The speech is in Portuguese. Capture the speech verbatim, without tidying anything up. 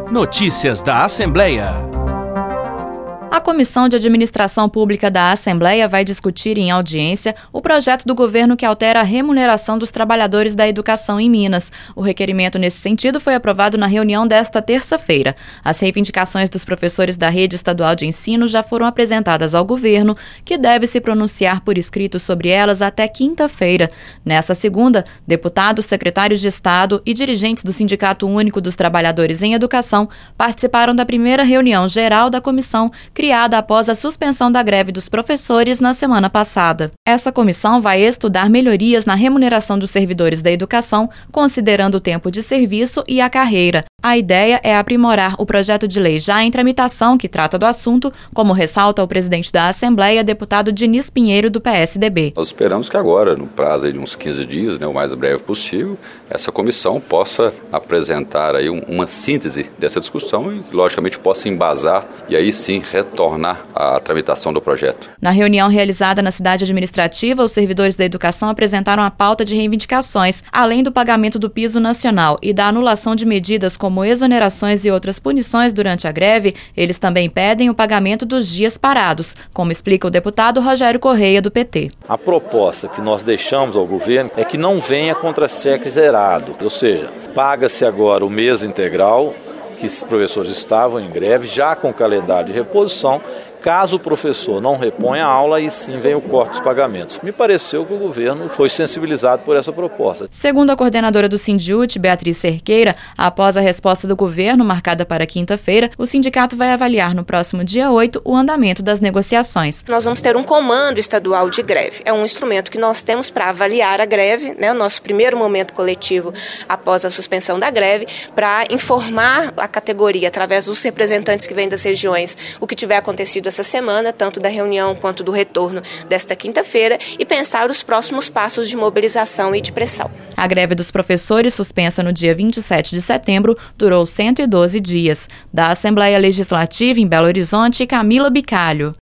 Notícias da Assembleia. A Comissão de Administração Pública da Assembleia vai discutir em audiência o projeto do governo que altera a remuneração dos trabalhadores da educação em Minas. O requerimento nesse sentido foi aprovado na reunião desta terça-feira. As reivindicações dos professores da rede estadual de ensino já foram apresentadas ao governo, que deve se pronunciar por escrito sobre elas até quinta-feira. Nessa segunda, deputados, secretários de Estado e dirigentes do Sindicato Único dos Trabalhadores em Educação participaram da primeira reunião geral da comissão, criada após a suspensão da greve dos professores na semana passada. Essa comissão vai estudar melhorias na remuneração dos servidores da educação, considerando o tempo de serviço e a carreira. A ideia é aprimorar o projeto de lei já em tramitação que trata do assunto, como ressalta o presidente da Assembleia, deputado Diniz Pinheiro, do P S D B. Nós esperamos que agora, no prazo de uns quinze dias, né, o mais breve possível, essa comissão possa apresentar aí uma síntese dessa discussão e, logicamente, possa embasar e aí sim retornar à tramitação do projeto. Na reunião realizada na cidade administrativa, os servidores da educação apresentaram a pauta de reivindicações, além do pagamento do piso nacional e da anulação de medidas como como exonerações e outras punições durante a greve. Eles também pedem o pagamento dos dias parados, como explica o deputado Rogério Correia, do P T. A proposta que nós deixamos ao governo é que não venha contra-cheque zerado, ou seja, paga-se agora o mês integral que os professores estavam em greve, já com calendário de reposição. Caso o professor não reponha a aula, aí sim vem o corte dos pagamentos. Me pareceu que o governo foi sensibilizado por essa proposta. Segundo a coordenadora do Sindiúte, Beatriz Cerqueira, após a resposta do governo, marcada para quinta-feira, o sindicato vai avaliar no próximo dia oito o andamento das negociações. Nós vamos ter um comando estadual de greve. É um instrumento que nós temos para avaliar a greve, né, o nosso primeiro momento coletivo após a suspensão da greve, para informar a categoria, através dos representantes que vêm das regiões, o que tiver acontecido essa semana, tanto da reunião quanto do retorno desta quinta-feira, e pensar os próximos passos de mobilização e de pressão. A greve dos professores, suspensa no dia vinte e sete de setembro, durou cento e doze dias. Da Assembleia Legislativa em Belo Horizonte, Camila Bicalho.